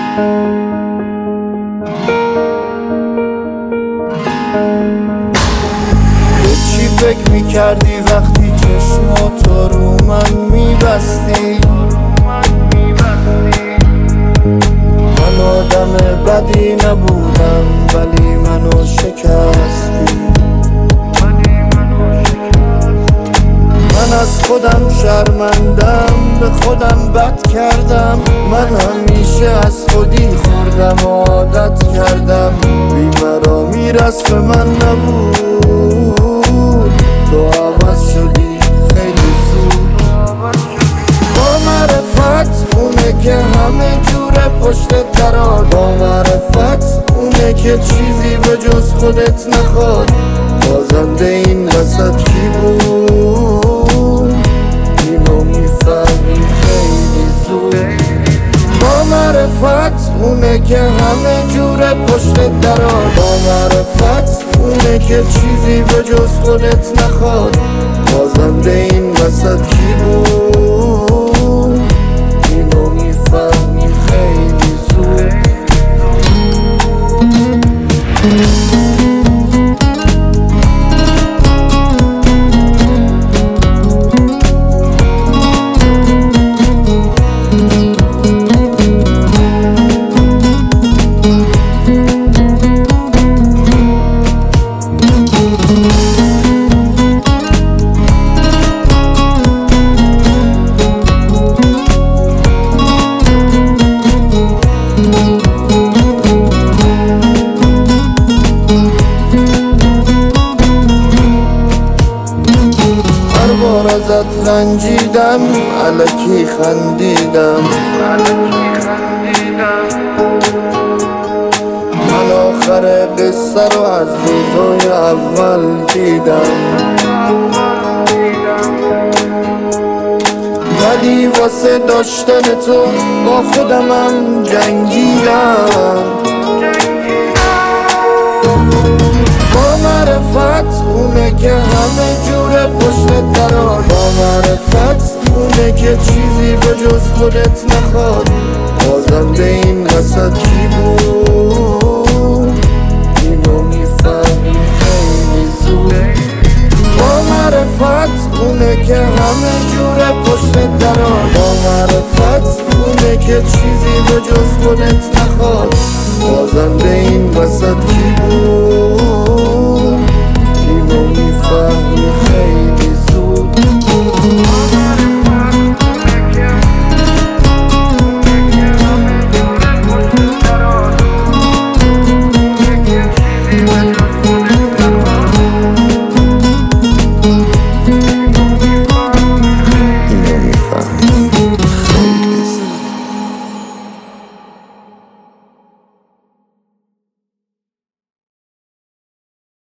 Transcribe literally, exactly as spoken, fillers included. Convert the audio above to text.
به چی فکر میکردی وقتی چشماتو رو من میبستی؟ من آدم بدی نبودم ولی منو شکستی. من از خودم شرمندم، به خودم بد کردم. من همیشه از خودی خوردم و عادت کردم. بی مرا میرس به من نبود، تو عوض شدی خیلی زود. با معرفت اونه که همه جوره پشت دراد، با معرفت اونه که چیزی به جز خودت نخواد. بازنده این وسط کی بود؟ اینو میفهمی خیلی زود. با معرفت اونه که همه جوره پشت دراد، با معرفت اونه که چیزی به جز خودت نخواد. بازنده این وسط کی بود؟ اینو میفهمی خیلی زود. ازت رنجیدم، الکی خندیدم. من آخر قصه رو از روزای اول دیدم، ولی واسه داشتن تو با خودمم جنگیدم. با معرفت اونه که همه جوره پشت دراد، با معرفت اونه که چیزی به جز خودت نخواد. بازنده این وسط کی بود؟ اینو میفهمی خیلی زود. با معرفت اونه که همه جوره پشت دراد، با معرفت اونه که چیزی به جز خودت نخواد. بازنده این وسط کی بود؟